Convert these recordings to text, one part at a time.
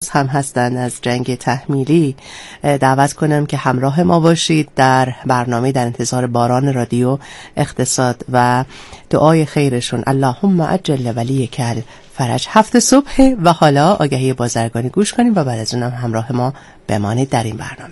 باز هم هستند از جنگ تحمیلی، دعوت کنم که همراه ما باشید در برنامه در انتظار باران رادیو اقتصاد و دعای خیرشون اللهم عجل ولیک الفرج. 7 صبح و حالا آگهی بازرگانی گوش کنیم و بعد از اونم همراه ما بمانید در این برنامه.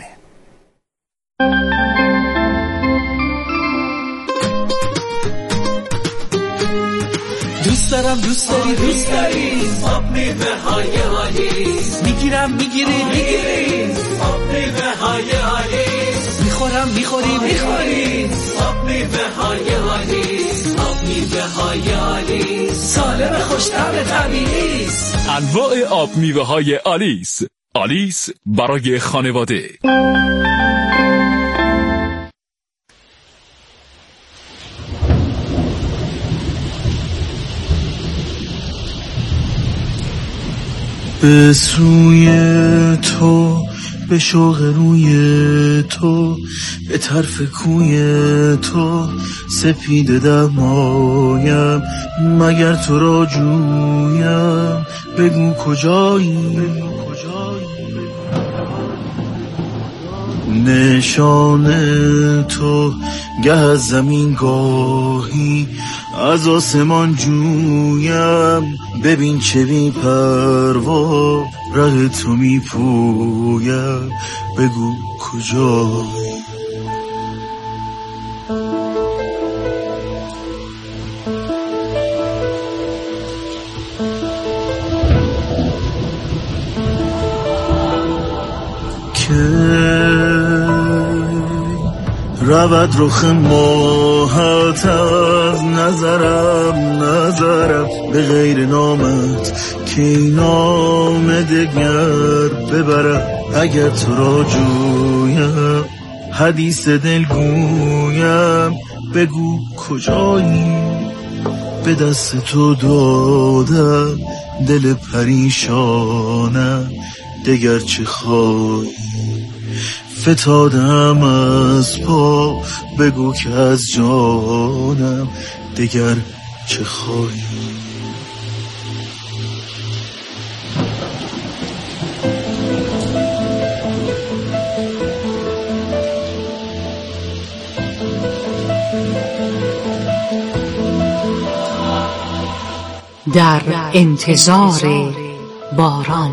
دوست دارم دوست داری دوست داری آب میوه های آلیس، میگیرم میگیری میگیری آب میوه های آلیس، میخورم میخوری میخوری آب میوه های آلیس، آب میوه های آلیس سالم خوش‌طعم طبیعی است. انواع آب میوه های آلیس. آلیس برای خانواده. به سوی تو، به شوق روی تو، به طرف کوی تو سپیده دمایم، مگر تو را جویم بگو کجایی. نشان تو گه از زمین گاهی از آسمان جویم، ببین چه بی پروا ره تو می پویم بگو کجایی. رود رخ ماهت از نظرم به غیر نامت که این نام دگر ببرم، اگر تو را جویم حدیث دل گویم بگو کجایی. به دست تو دادم دل پریشانم دگر چه خواهی، فتادم از پا بگو که از جانم دگر چه خواهی. در انتظار باران.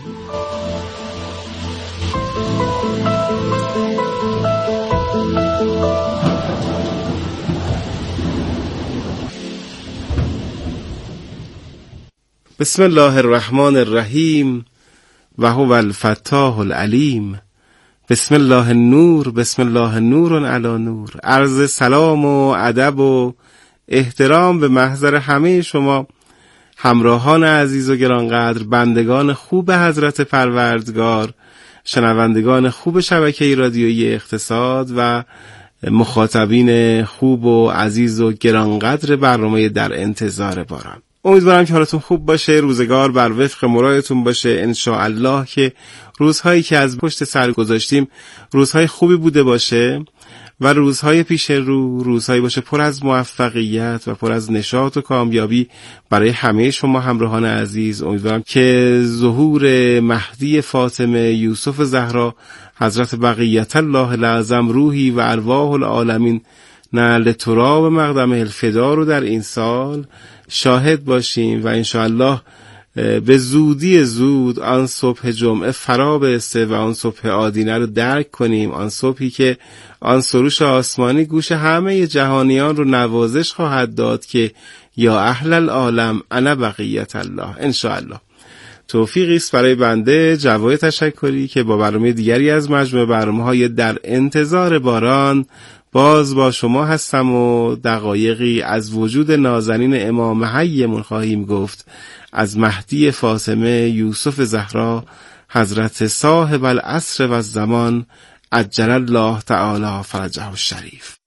بسم الله الرحمن الرحیم و هو الفتاح العلیم. بسم الله النور، بسم الله نور علی نور. عرض سلام و ادب و احترام به محضر همه شما همراهان عزیز و گرانقدر، بندگان خوب حضرت پروردگار، شنوندگان خوب شبکه رادیویی اقتصاد و مخاطبین خوب و عزیز و گرانقدر برنامه در انتظار باران. امیدوارم که حالتون خوب باشه، روزگار بر وفق مرادتون باشه انشاءالله، که روزهایی که از پشت سر گذاشتیم روزهای خوبی بوده باشه و روزهای پیش رو روزهایی باشه پر از موفقیت و پر از نشاط و کامیابی برای همه شما همراهان عزیز. امیدوارم که ظهور مهدی فاطمه یوسف زهرا حضرت بقیت الله الاعظم روحی و ارواح العالمین نعل تراب مقدم الفدا رو در این سال شاهد باشیم و انشاءالله به زودی زود آن صبح جمعه فرا برسه و آن صبح آدینه رو درک کنیم، آن صبحی که آن سروش آسمانی گوش همه جهانیان رو نوازش خواهد داد که یا اهل العالم انا بقیت الله. انشاءالله توفیقی است برای بنده جواد تشکری که با برنامه دیگری از مجموعه برنامه‌های در انتظار باران باز با شما هستم و دقایقی از وجود نازنین امام حیمون خواهیم گفت، از مهدی فاطمه یوسف زهرا حضرت صاحب العصر و الزمان عجل الله تعالی فرجه الشریف.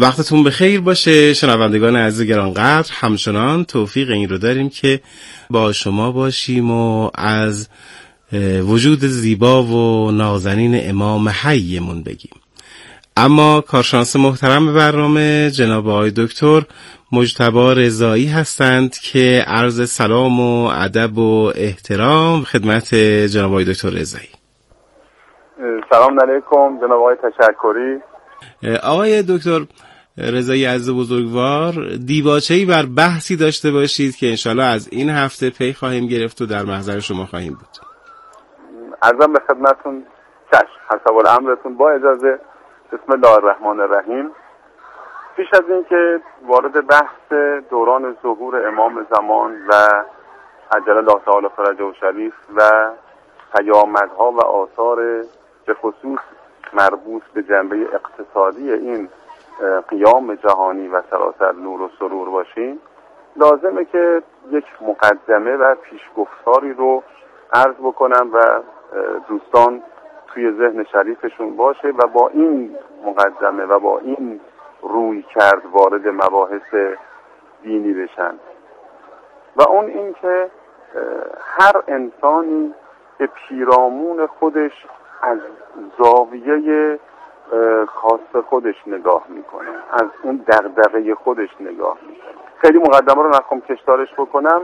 وقتتون بخیر باشه شنوندگان عزیز گرانقدر. همچنان توفیق این رو داریم که با شما باشیم و از وجود زیبا و نازنین امام حیمون بگیم. اما کارشناس محترم برنامه جناب آقای دکتر مجتبی رضایی هستند که عرض سلام و ادب و احترام خدمت جناب آقای دکتر رضایی. سلام علیکم جناب آقای تشکری. آقای دکتر رضایی عزیز بزرگوار، دیباچه‌ای بر بحثی داشته باشید که انشالله از این هفته پی خواهیم گرفت و در محضر شما خواهیم بود. عرضم به خدمتون چشم حسب الامرتون. با اجازه بسم الله الرحمن الرحیم. پیش از این که وارد بحث دوران ظهور امام زمان و عجل الله تعالی فرجه شریف و پیامدها و آثار به خصوص مربوط به جنبه اقتصادی این قیام جهانی و سراسر نور و سرور باشیم، لازمه که یک مقدمه و پیشگفتاری رو عرض بکنم و دوستان توی ذهن شریفشون باشه و با این مقدمه و با این روی کرد وارد مباحث دینی بشن. و اون این که هر انسانی به پیرامون خودش از زاویه خاص خودش نگاه میکنه، از اون دغدغه خودش نگاه میکنه. خیلی مقدمه رو نخوام کشدارش بکنم.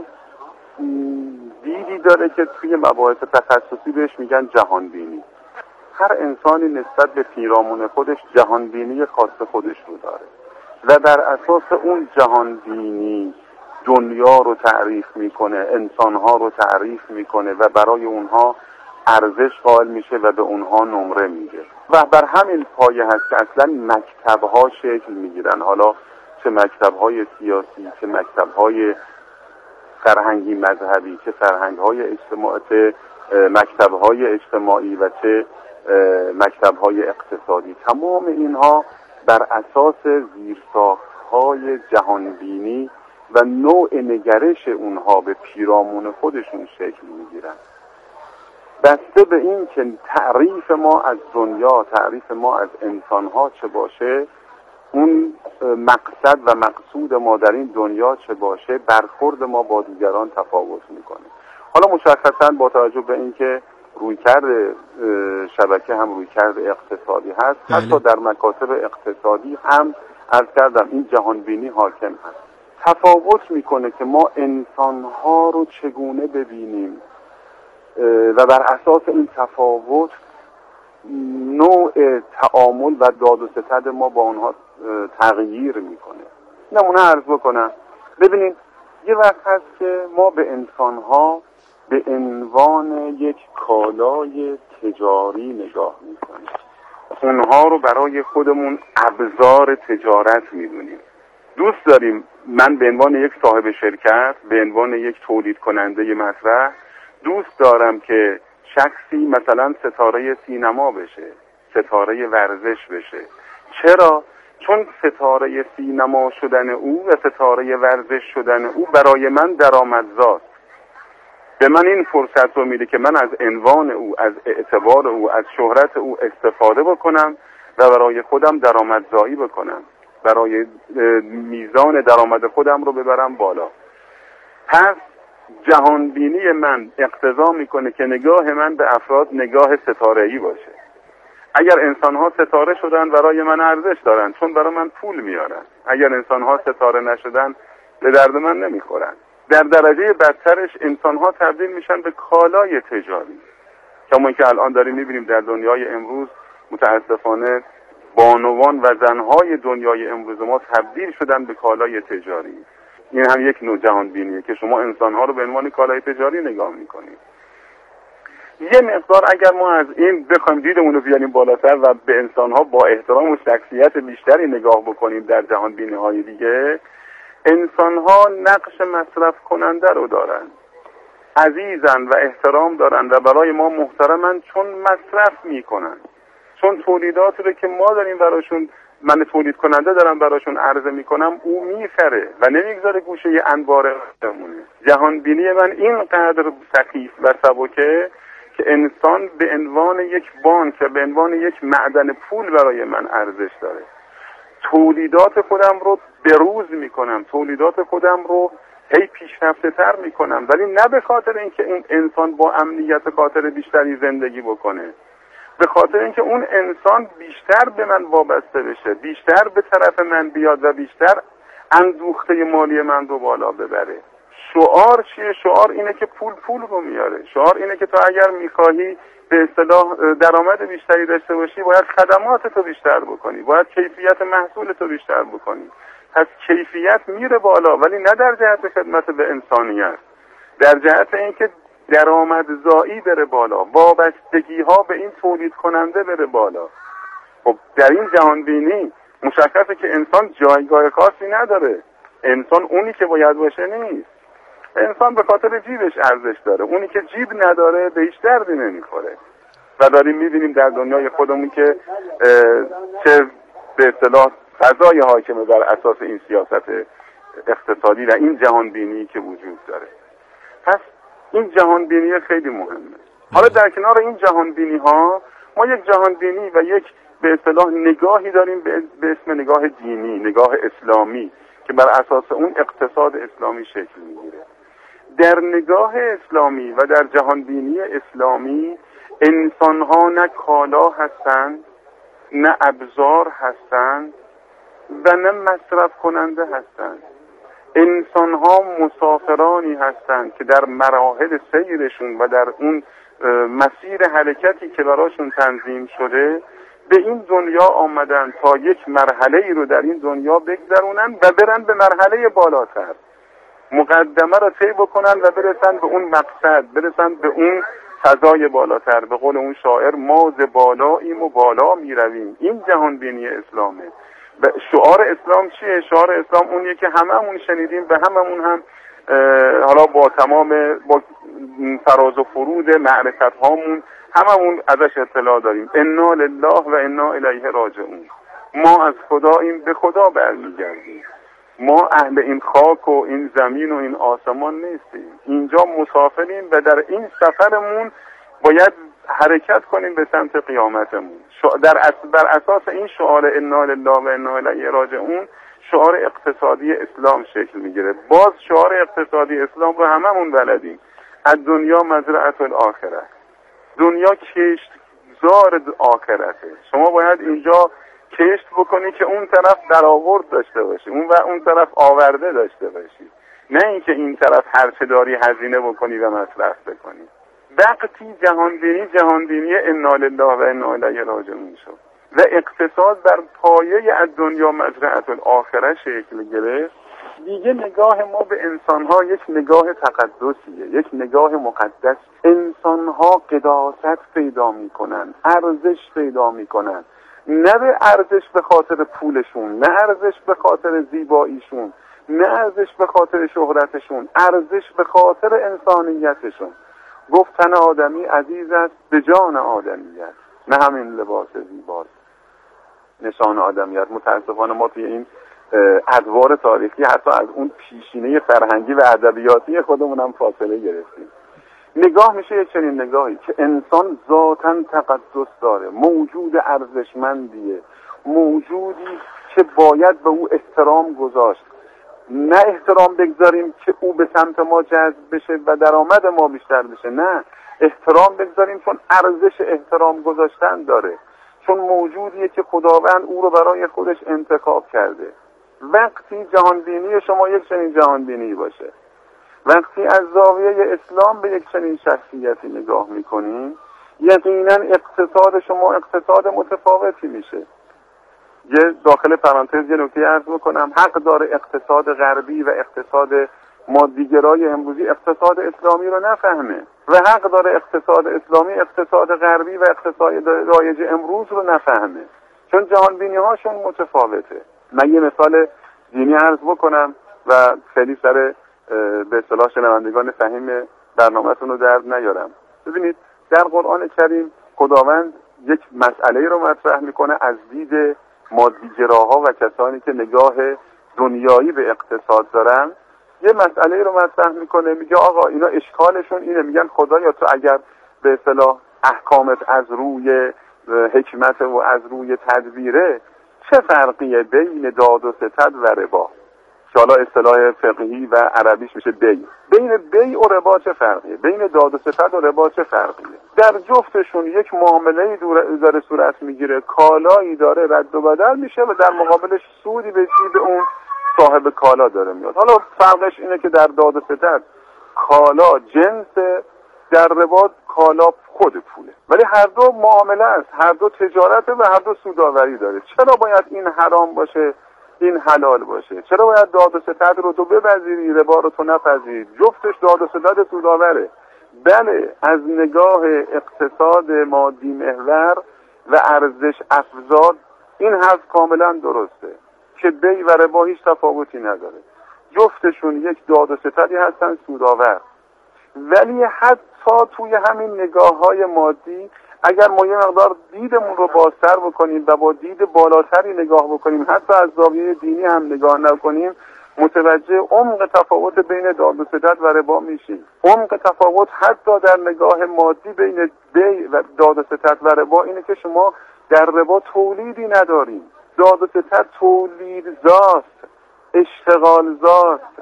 دیدی داره که توی مباحث تخصصی بهش میگن جهان بینی. هر انسانی نسبت به پیرامون خودش جهان بینی خاص خودش رو داره و بر اساس اون جهان بینی دنیا رو تعریف میکنه، انسانها رو تعریف میکنه و برای اونها ارزش قائل میشه و به اونها نمره میده. و بر همین پایه هست که اصلا مکتبها شکل میگیرن، حالا چه مکتبهای سیاسی، چه مکتبهای فرهنگی مذهبی، چه مکتبهای اجتماعی و چه مکتبهای اقتصادی. تمام اینها بر اساس زیرساختهای جهانبینی و نوع نگرش اونها به پیرامون خودشون شکل میگیرن. بسته به این که تعریف ما از دنیا، تعریف ما از انسانها چه باشه، اون مقصد و مقصود ما در این دنیا چه باشه، برخورد ما با دیگران تفاوت میکنه. حالا مشخصا با توجه به این که رویکرد شبکه هم رویکرد اقتصادی هست، حتی در مکاتب اقتصادی هم عرض کردم این جهانبینی حاکم هست. تفاوت میکنه که ما انسانها رو چگونه ببینیم و بر اساس این تفاوت نوع تعامل و داد و ستد ما با اونها تغییر میکنه. نمونه عرض بکنم. ببینید یه وقت هست که ما به انسانها به عنوان یک کالای تجاری نگاه میکنیم، اونها رو برای خودمون ابزار تجارت میدونیم. دوست داریم من به عنوان یک صاحب شرکت، به عنوان یک تولید کننده مطرح، دوست دارم که شخصی مثلا ستاره سینما بشه، ستاره ورزش بشه. چرا؟ چون ستاره سینما شدن او و ستاره ورزش شدن او برای من درآمدزاست. به من این فرصت رو میده که من از عنوان او، از اعتبار او، از شهرت او استفاده بکنم و برای خودم درآمدزایی بکنم، برای میزان درآمد خودم رو ببرم بالا. پس جهانبینی من اقتضا میکنه که نگاه من به افراد نگاه ستاره‌ای باشه. اگر انسان‌ها ستاره شدن برای من ارزش دارن، چون برای من پول میارن. اگر انسان‌ها ستاره نشدن به درد من نمیخورن. در درجه بدترش انسان‌ها تبدیل میشن به کالای تجاری. کما که الان داریم میبینیم در دنیای امروز متاسفانه بانوان و زنهای دنیای امروز ما تبدیل شدن به کالای تجاری. این هم یک نوع جهانبینیه که شما انسان‌ها رو به عنوان کالای تجاری نگاه میکنید. یه مقدار اگر ما از این بخوایم دیدمون رو بیاریم بالاتر و به انسان‌ها با احترام و شخصیت بیشتری نگاه بکنیم در جهانبینی‌های دیگه، انسان‌ها نقش مصرف کننده رو دارن، عزیزن و احترام دارن و برای ما محترمن، چون مصرف میکنن، چون تولیداتی رو که ما داریم براشون، من تولید کننده دارم براشون عرضه میکنم، او میخره و نمیگذاره گوشه انبار بمونه. جهان بینی من اینقدر سخیف و سبکه که انسان به عنوان یک بانک و به عنوان یک معدن پول برای من ارزش داره. تولیدات خودم رو بروز میکنم، تولیدات خودم رو هی پیشرفته تر میکنم، ولی نه به خاطر اینکه این انسان با امنیت خاطر بیشتری زندگی بکنه، به خاطر اینکه اون انسان بیشتر به من وابسته بشه، بیشتر به طرف من بیاد و بیشتر اندوخته مالی من رو بالا ببره. شعار چیه؟ شعار اینه که پول رو میاره. شعار اینه که تو اگر میخواهی به اصطلاح درآمد بیشتری داشته باشی، باید خدمات تو بیشتر بکنی، باید کیفیت محصول تو بیشتر بکنی. پس کیفیت میره بالا، ولی نه در جهت خدمت به انسانیت، در جهت اینکه درآمدزایی بره بالا، وابستگی ها به این تولید کننده بره بالا. خب در این جهان بینی مشخصه که انسان جایگاه خاصی نداره. انسان اونی که باید باشه نیست. انسان به خاطر جیبش ارزش داره. اونی که جیب نداره به هیچ دردی نمیخوره. و داریم میبینیم در دنیای خودمون که چه به اصطلاح فضای حاکمه بر اساس این سیاست اقتصادی و این جهان بینی که وجود داره. پس این جهان بینی خیلی مهمه. حالا در کنار این جهان بینی ها، ما یک جهان بینی و یک به اصطلاح نگاهی داریم به اسم نگاه دینی، نگاه اسلامی، که بر اساس اون اقتصاد اسلامی شکل میگیره. در نگاه اسلامی و در جهان بینی اسلامی انسان ها نه کالا هستند، نه ابزار هستند و نه مصرف کننده هستند. انسان ها مسافرانی هستند که در مراحل سیرشون و در اون مسیر حرکتی که براشون تنظیم شده به این دنیا آمدن تا یک مرحله رو در این دنیا بگذرونن و برن به مرحله بالاتر، مقدمه رو طی بکنن و برسن به اون مقصد، برسن به اون فضای بالاتر. به قول اون شاعر، ما ز بالاییم و بالا می رویم. این جهان بینی اسلامه. و شعار اسلام چیه؟ شعار اسلام اونیه که هممون شنیدیم و هممون هم حالا با تمام با فراز و فرود معرفت هامون هممون ازش اطلاع داریم. انا لله و انا الیه راجعون. ما از خداییم، به خدا برمیگردیم. ما اهل این خاک و این زمین و این آسمان نیستیم. اینجا مسافریم و در این سفرمون باید حرکت کنیم به سمت قیامتمون. بر اساس این شعار انا لله و انا الیه راجعون شعار اقتصادی اسلام شکل میگیره. باز شعار اقتصادی اسلام رو هممون بلدیم. از دنیا مزرعه الاخره. دنیا کشتزار آخرته. شما باید اینجا کشت بکنی که اون طرف درآورد داشته باشی، اون طرف آورده داشته باشی، نه اینکه این طرف هر چه داری هزینه بکنی و مصرف بکنی. وقتی جهان بینی انا لله و انا الیه راجعون شد و اقتصاد بر پایه از دنیا مزرعه الاخره شکل گرفت، دیگه نگاه ما به انسان‌ها یک نگاه تقدسیه، یک نگاه مقدس. انسان‌ها قداست پیدا می‌کنن، ارزش پیدا می‌کنن، نه به ارزش به خاطر پولشون، نه ارزش به خاطر زیباییشون، نه ارزش به خاطر شهرتشون، ارزش به خاطر انسانیتشون. گفت تن آدمی عزیز است به جان آدمیت، نه همین لباس زیباست نشان آدمیت. متاسفانه ما توی این ادوار تاریخی حتی از اون پیشینه فرهنگی و ادبیاتی خودمون هم فاصله گرفتیم. نگاه میشه یک چنین نگاهی که انسان ذاتاً تقدس داره، موجود ارزشمندیه، موجودی که باید به او احترام گذاشت. نه احترام بگذاریم که او به سمت ما جذب بشه و درآمد ما بیشتر بشه، نه، احترام بگذاریم چون ارزش احترام گذاشتن داره، چون موجودیه که خداوند او رو برای خودش انتخاب کرده. وقتی جهان بینی شما یک چنین جهان بینی باشه، وقتی از زاویه اسلام به یک چنین شخصیتی نگاه میکنیم، یقینا اقتصاد شما اقتصاد متفاوتی میشه. یه داخل پرانتز یه نکته عرض بکنم، حق داره اقتصاد غربی و اقتصاد مادیگرای امروزی اقتصاد اسلامی رو نفهمه و حق داره اقتصاد اسلامی اقتصاد غربی و اقتصاد رایج امروز رو نفهمه، چون جهان بینی هاشون متفاوته. من یه مثال دینی عرض بکنم و خیلی سر به اصطلاح شنوندگان فهیم برنامه‌تون رو درد نیارم. ببینید در قرآن کریم خداوند یک مسئله رو مطرح میکنه از دید مادیگراها و کسانی که نگاه دنیایی به اقتصاد دارن. یه مسئله رو مطرح میکنه، میگه آقا اینا اشکالشون اینه، میگن خدایا تو اگر به اصطلاح احکامت از روی حکمت و از روی تدبیره، چه فرقیه بین داد و ستد و ربا؟ که حالا اصطلاح فقهی و عربیش میشه بین بیع و ربا چه فرقیه؟ بین داد و ستد و ربا چه فرقیه؟ در جفتشون یک معامله داره صورت میگیره، کالایی داره رد و بدل میشه و در مقابلش سودی به جیب اون صاحب کالا داره میاد. حالا فرقش اینه که در داد و ستد کالا جنسه، در ربا کالا خود پوله، ولی هر دو معامله است، هر دو تجارته و هر دو سودآوری داره. چرا باید این حرام باشه این حلال باشه؟ چرا باید داد و ستد رو تو بپذیری ربا رو تو نپذیری؟ جفتش داد و ستد سودآوره. بله، از نگاه اقتصاد مادی محور و ارزش افزار این حرف کاملا درسته که بیع و ربا هیچ تفاوتی نداره، جفتشون یک داد و ستدی هستن سودآور. ولی حتی توی همین نگاه‌های مادی اگر ما یه مقدار دیدمون رو بازتر بکنیم و با دید بالاتری نگاه بکنیم، حتی از زاویه دینی هم نگاه نکنیم، متوجه عمق تفاوت بین داد و ستد و ربا میشیم. عمق تفاوت حتی در نگاه مادی بین بیع و داد و ستد و ربا اینه که شما در ربا تولیدی نداریم، داد و ستد تولیدزاست، اشتغالزاست،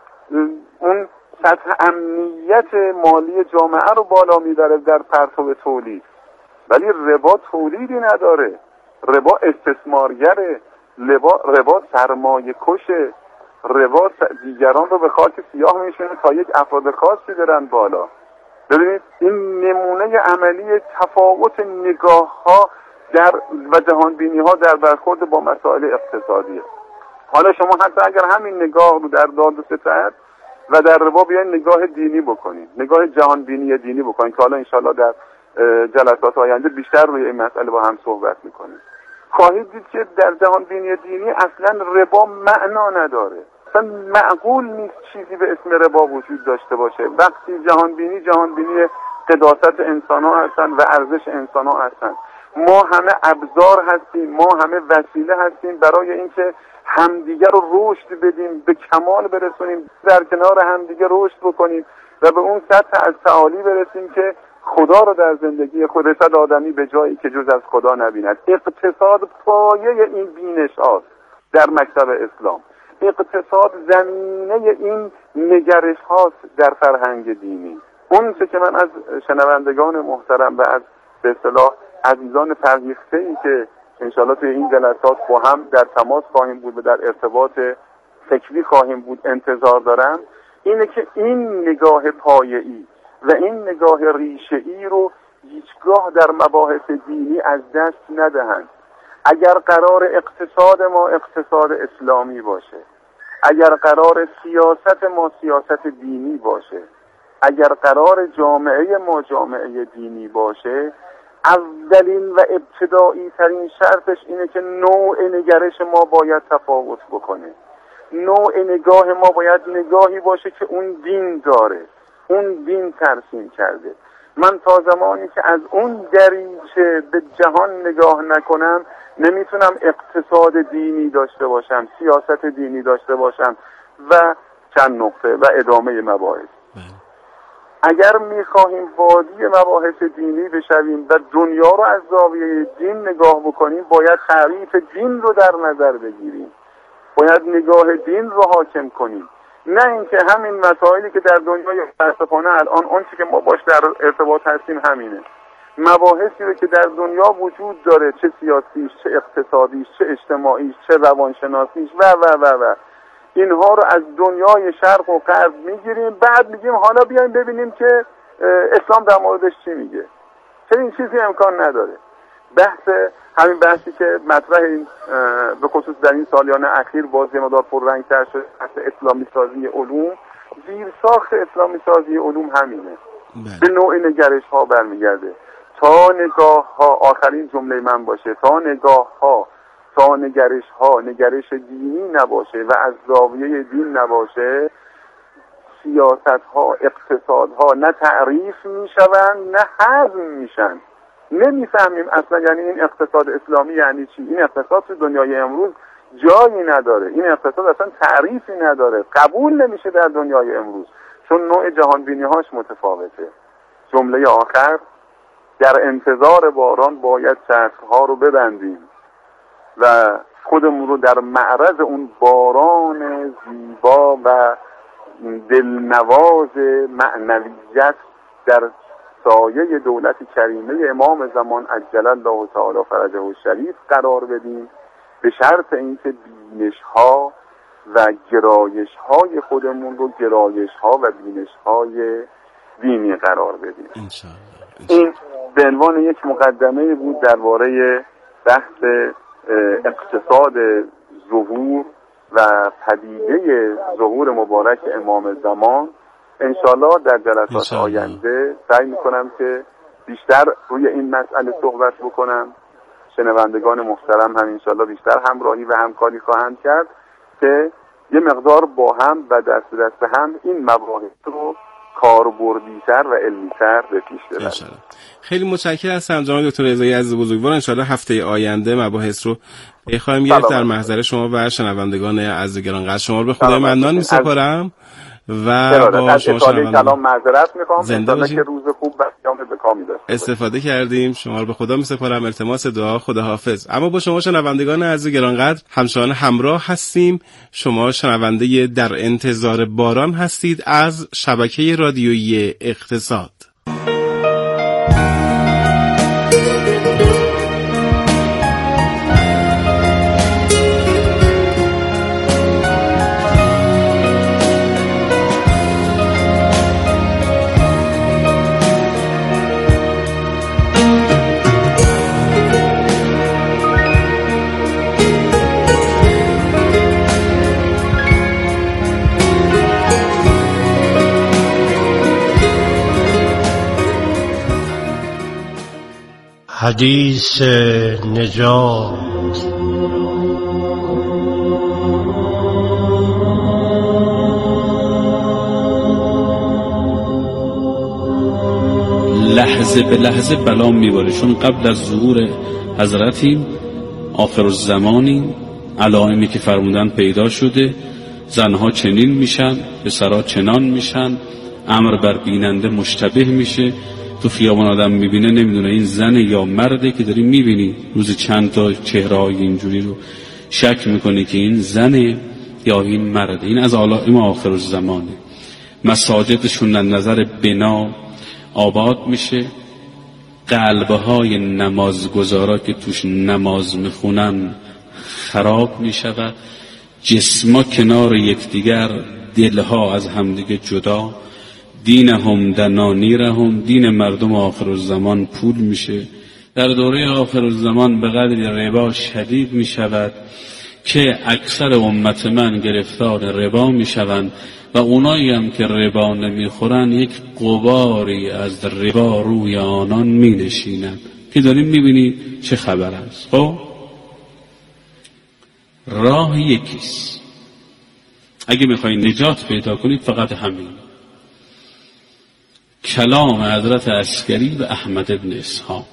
اون سطح امنیت مالی جامعه رو بالا میبره در پرتو تولید. ولی ربا تولیدی نداره، ربا استثمارگره، ربا سرمایه کشه، ربا دیگران رو به خاک سیاه میشونه تا یک افراد خاصی برن بالا. ببینید این نمونه عملی تفاوت نگاه ها و جهان بینی ها در برخورد با مسائل اقتصادیه. حالا شما حتی اگر همین نگاه رو در داد و ستد و در ربا بیاین نگاه دینی بکنید، نگاه جهان بینی دینی بکنید که حالا انشالله در جلسات آینده بیشتر روی این مسئله با هم صحبت میکنیم، خواهید دید که در جهان بینی دینی اصلا ربا معنا نداره، اصلا معقول نیست چیزی به اسم ربا وجود داشته باشه. وقتی جهان بینی قداست انسان ها هستن و ارزش انسان ها هستن. ما همه ابزار هستیم، ما همه وسیله هستیم برای اینکه همدیگر رو رشد بدیم، به کمال برسونیم، در کنار همدیگر رشد بکنیم و به اون سطح از تعالی برسیم که خدا رو در زندگی خود رسد آدمی به جایی که جز از خدا نبیند. اقتصاد پایه این بینش هاست در مکتب اسلام، اقتصاد زمینه این نگرش هاست در فرهنگ دینی. اون چه که من از شنوندگان محترم و از به اصطلاح عزیزان فرهیخته‌ای که انشاءالله توی این جلسات با هم در تماس خواهیم بود و در ارتباط فکری خواهیم بود انتظار دارم، اینه که این نگاه پایه‌ای و این نگاه ریشه‌ای رو هیچگاه در مباحث دینی از دست ندهند. اگر قرار اقتصاد ما اقتصاد اسلامی باشه، اگر قرار سیاست ما سیاست دینی باشه، اگر قرار جامعه ما جامعه دینی باشه، اولین و ابتدایی ترین شرطش اینه که نوع نگرش ما باید تفاوت بکنه. نوع نگاه ما باید نگاهی باشه که اون دین داره، اون دین ترسیم کرده. من تا زمانی که از اون دریچه به جهان نگاه نکنم نمیتونم اقتصاد دینی داشته باشم، سیاست دینی داشته باشم و چند نقطه و ادامه مباحث. اگر میخواهیم وادی مباحث دینی بشویم و دنیا رو از زاویه دین نگاه بکنیم، باید تعریف دین رو در نظر بگیریم، باید نگاه دین رو حاکم کنیم، نه اینکه همین مسائلی که در دنیای متاسفانه الان اون چیزی که ما باش در ارتباط هستیم همینه، مباحثی رو که در دنیا وجود داره، چه سیاسیش، چه اقتصادیش، چه اجتماعیش، چه روانشناسیش و اینها رو از دنیای شرق و غرب میگیریم، بعد میگیم حالا بیایم ببینیم که اسلام در موردش چی میگه. چه این چیزی امکان نداره. همین بحثی که مطرح این به خصوص در این سالیان اخیر باز یه مقدار پررنگ‌تر شده، بحث اسلامی سازی علوم، زیر ساخت اسلامی سازی علوم همینه. به نوع نگرش ها برمیگرده. تا نگاه ها، آخرین جمله من باشه، تا نگاه ها، تا نگرش ها نگرش دینی نباشه و از زاویه دین نباشه، سیاست ها، اقتصاد ها نه تعریف میشوند نه هضم میشن. نمیفهمیم اصلا یعنی این اقتصاد اسلامی یعنی چی. این اقتصاد تو دنیای امروز جایی نداره، این اقتصاد اصلا تعریفی نداره، قبول نمیشه در دنیای امروز، چون نوع جهان بینی هاش متفاوته. جمله آخر، در انتظار باران باید چرخ ها رو ببندیم و خودمون رو در معرض اون باران زیبا و دلنواز معنویت در سایه دولت کریمه امام زمان عجل الله تعالی فرجه الشریف قرار بدیم، به شرط اینکه بینش‌ها و گرایش‌های خودمون رو گرایش‌ها و بینش‌های دینی قرار بدیم. انشاءالله. این به عنوان یک مقدمه بود درباره بحث اقتصاد ظهور و پدیده ظهور مبارک امام زمان. انشالله در جلسات آینده سعی میکنم که بیشتر روی این مسئله صحبت بکنم. شنوندگان محترم هم انشالله بیشتر همراهی و همکاری خواهند کرد که یه مقدار با هم و دست به دست هم این مباحث رو کاربردی‌تر و علمی‌تر به پیش ببریم. خیلی متشکرم هستم جناب دکتر رضایی عزیز بزرگوار. انشالله هفته آینده مباحث رو بخوایم گرفت در محضر شما و شنوندگان عزیز گرانقدر. شما رو به خدای منان می‌سپارم و با شما سلام معذرت می‌خوام. انشالله که روز خوب و قیام به کامی داشته استفاده کردیم. شما رو به خدا می‌سپارم. التماس دعا. خداحافظ. اما با شما شنوندگان عزیز گرانقدر همچنان همراه هستیم. شما شنونده در انتظار باران هستید از شبکه رادیویی اقتصاد. حدیث نجات. لحظه به لحظه بلا میباره، چون قبل از ظهور حضرتیم، آخرالزمانی، علائمی که فرمودن پیدا شده. زنها چنین میشن، پسرها چنان میشن، امر بر بیننده مشتبه میشه. تو خیابان آدم میبینه نمیدونه این زن یا مرده که داری میبینی روز چند تا چهره‌های اینجوری رو شک میکنی که این زنه یا این مرده. این از علائم آخرالزمانه. مساجدشون از نظر بنا آباد میشه، قلبهای نمازگزارا که توش نماز میخونن خراب میشود، جسما کنار یکدیگر، دلها از همدیگه جدا. دینهم دنانیرهم، دین مردم آخرالزمان پول میشه. در دوره آخرالزمان به قدری ربا شدید میشود که اکثر امت من گرفتار ربا میشوند و اونایی هم که ربا نمیخورن یک غباری از ربا روی آنان مینشینند که داریم میبینی چه خبر است. خب راه یکیست. اگه میخواین نجات پیدا کنید فقط همین. کلام حضرت عسکری و احمد ابن اسحاق.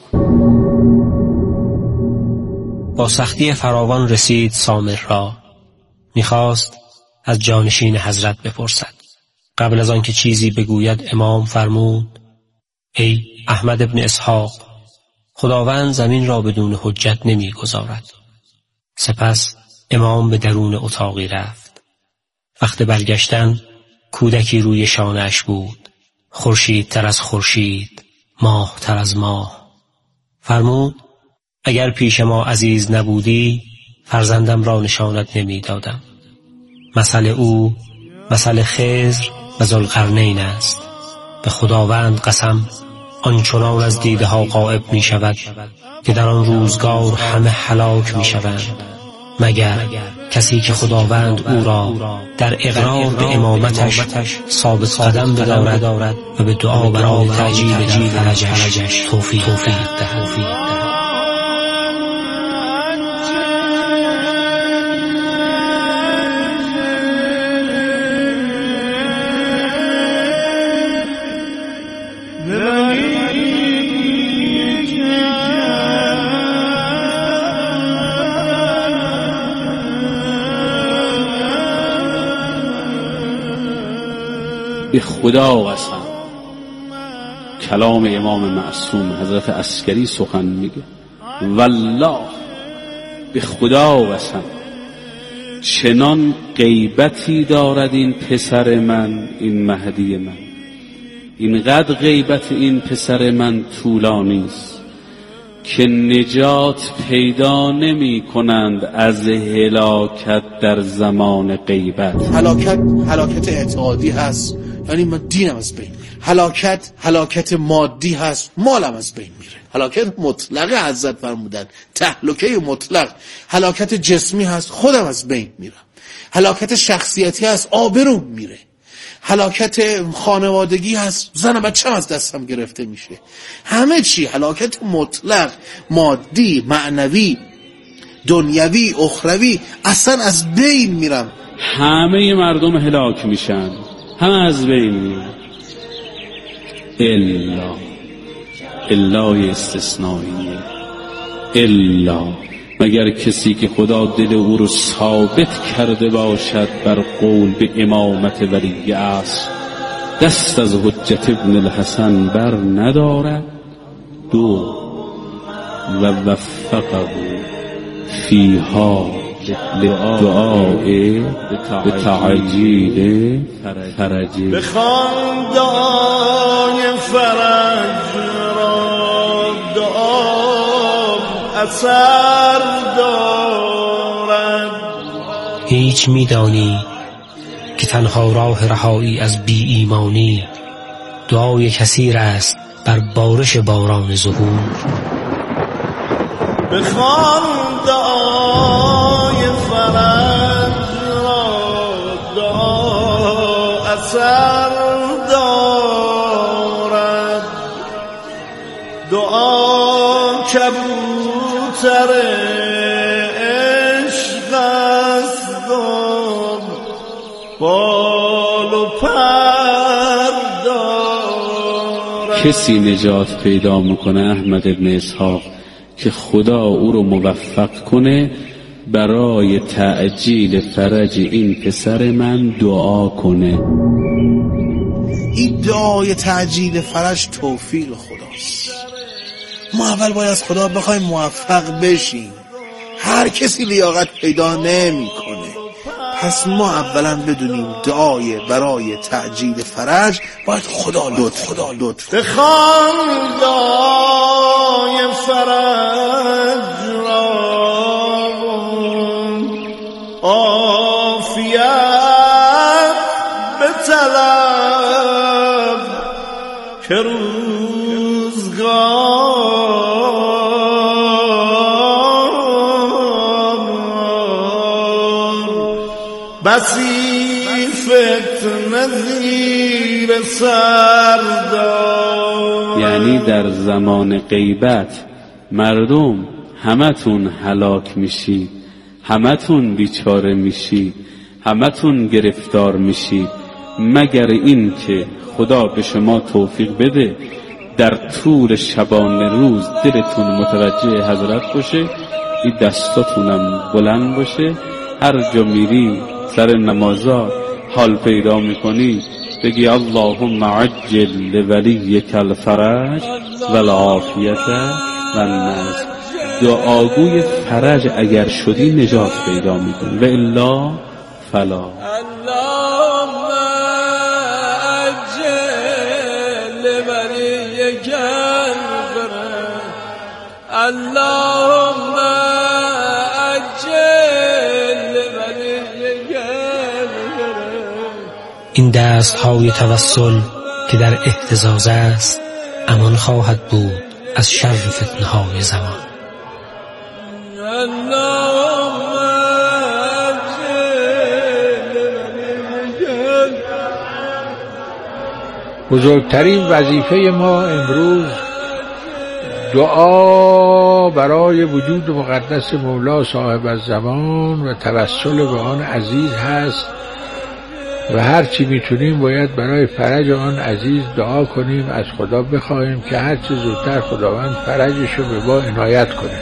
با سختی فراوان رسید سامر را. میخواست از جانشین حضرت بپرسد. قبل از آن که چیزی بگوید امام فرمود: ای احمد ابن اسحاق، خداوند زمین را بدون حجت نمیگذارد. سپس امام به درون اتاقی رفت. وقت برگشتن کودکی روی شانه‌اش بود، خورشید تر از خورشید، ماه تر از ماه. فرمود: اگر پیش ما عزیز نبودی فرزندم را نشانت نمی دادم. مثل او مثل خضر و ذوالقرنین است. به خداوند قسم آنچنان از دیده ها غائب می شود که در آن روزگار همه هلاک می شوند، مگر کسی که خداوند او را در اقرار به امامتش ثابت قدم بدارد و به دعا برای تعجیل فرجش توفیق دهد. به خدا قسم کلام امام معصوم حضرت عسکری سخن میگه. والله به خدا قسم چنان غیبتی دارد این پسر من، این مهدی من، اینقدر غیبت این پسر من طولانی است که نجات پیدا نمی کنند از هلاکت در زمان غیبت. هلاکت اعتقادی هست، یعنی من دینم از بین میره. هلاکت مادی هست، مالم از بین میره. هلاکت مطلقه حضرت فرمودن، تهلکه مطلق. هلاکت جسمی هست، خودم از بین میرم. هلاکت شخصیتی هست، آبروم میره. هلاکت خانوادگی هست، زن بچه‌م از دستم گرفته میشه. همه چی هلاکت مطلق، مادی، معنوی، دنیوی، اخروی، اصلا از بین میرم. همه مردم هلاک میشن، همه از بین میرن الا استثنائیه، الا مگر کسی که خدا دل او رو ثابت کرده باشد بر قول به امامت ولی عصر، دست از حجت ابن الحسن بر ندارد، دو و وفقه فیها دعای به تعجیل فرجه. بخوان دعای فرج را، دعا اثر دارد. هیچ میدانی که تنها راه رهایی از بی ایمانی دعای کثیر است بر بارش باران ظهور. بخوان دعای فرج را، دعا اثر دارد. دعا کبوتر عشق است و بال و پر دارد. کسی نجات پیدا میکنه احمد ابن اسحاق که خدا او رو موفق کنه برای تعجیل فرج این پسر من دعا کنه. این دعای تعجیل فرج توفیق خداست. ما اول باید از خدا بخوایم موفق بشیم. هر کسی لیاقت پیدا نمی کنه. پس ما اولا بدونیم دعای برای تعجیل فرج باید خدا لطف. بخوان دعای فرج را، عافیت بطلب که بسی فتنه زیر سر دار. یعنی در زمان غیبت مردم همتون هلاک میشی، همتون بیچاره میشی، همتون گرفتار میشی، مگر این که خدا به شما توفیق بده در طول شبانه روز دلتون متوجه حضرت باشه، این دستاتونم بلند باشه، هر جا میری سر نمازا حال پیدا میکنی بگی اللهم عجل لولیک الفرج والعافیت والنصر. دعاگوی فرج اگر شدی نجات پیدا میکنی و الا فلا. اللهم عجل لولیک الفرج، اللهم این دست‌های توسل که در اهتزاز است امان خواهد بود از شر فتنه‌های زمان. بزرگترین وظیفه ما امروز دعا برای وجود مقدس مولا صاحب الزمان و توسل به آن عزیز هست و هر چی میتونیم باید برای فرج آن عزیز دعا کنیم، از خدا بخواهیم که هر چی زودتر خداوند فرجشو به ما عنایت کنه.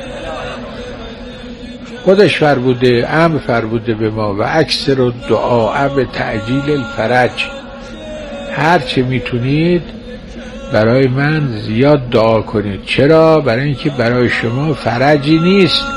خودش فرموده، امر فرموده به ما و اکثر الدعاء به تعجیل الفرج. هر چی میتونید برای من زیاد دعا کنید. چرا؟ برای اینکه برای شما فرجی نیست